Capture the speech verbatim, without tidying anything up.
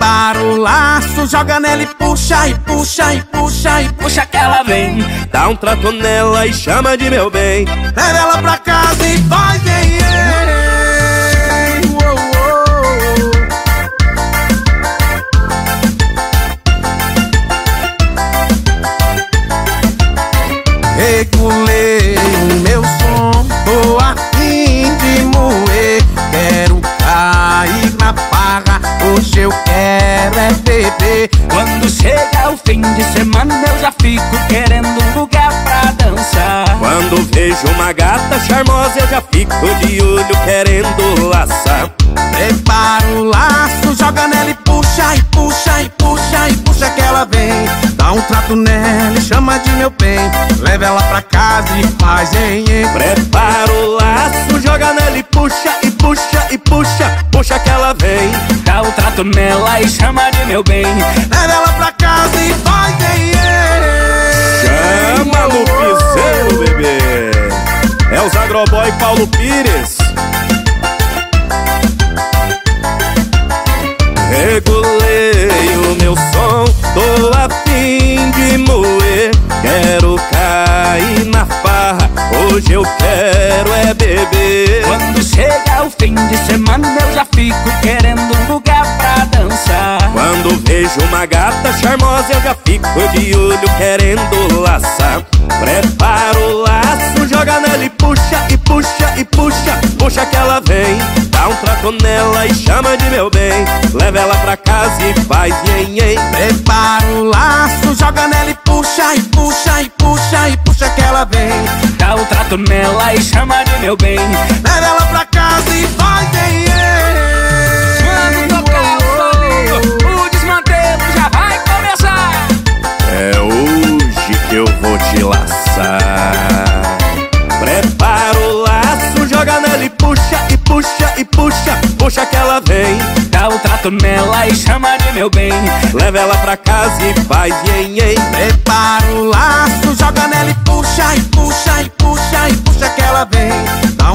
Prepara o laço, joga nela e puxa, e puxa, e puxa, e puxa que ela vem. Dá um trato nela e chama de meu bem. Leva ela pra casa e vai, vem, vem. Regulei o meu som, tô a fim de moer. Quero cair na farra, hoje eu quero é beber. Quando chega o fim de semana eu já fico querendo um lugar pra dançar. Quando vejo uma gata charmosa eu já fico de olho querendo laçar. Prepara o laço, joga nela e puxa, e puxa, e puxa, e puxa que ela vem. Dá um trato nela e chama de meu bem. Leva ela pra casa e faz em, em. Prepara o laço, joga nela e puxa, e puxa, e puxa, puxa que ela vem. Dá um trato nela e chama de meu bem. Leva ela pra casa e faz em, em. Chama no piseiro, bebê. É os Agroboy Paulo Pires. Regulei o meu som, tô a fim de moer. Quero cair na farra, hoje eu quero é beber. Quando chega o fim de semana eu já fico querendo um lugar pra dançar. Quando vejo uma gata charmosa eu já fico de olho querendo laçar. Prepara o laço, joga nela e puxa, e puxa, e puxa, puxa que ela vem. Dá um trato nela e chama de meu bem. Leva ela pra casa e faz nhen-nhen. Prepara o laço, joga nela e puxa, e puxa, e puxa, e puxa que ela vem. Dá um trato nela e chama de meu bem. Leva ela pra casa e faz em, em. Quando tocar o solinho, o desmantelo já vai começar. É hoje que eu vou te laçar. Prepara o laço, joga nela e puxa, e puxa, e puxa, puxa que ela vem. Dá um trato nela e chama de meu bem. Leva ela pra casa e faz nhen-nhen. Prepara o laço, joga nela e puxa, e puxa, e puxa, e puxa que ela vem. Dá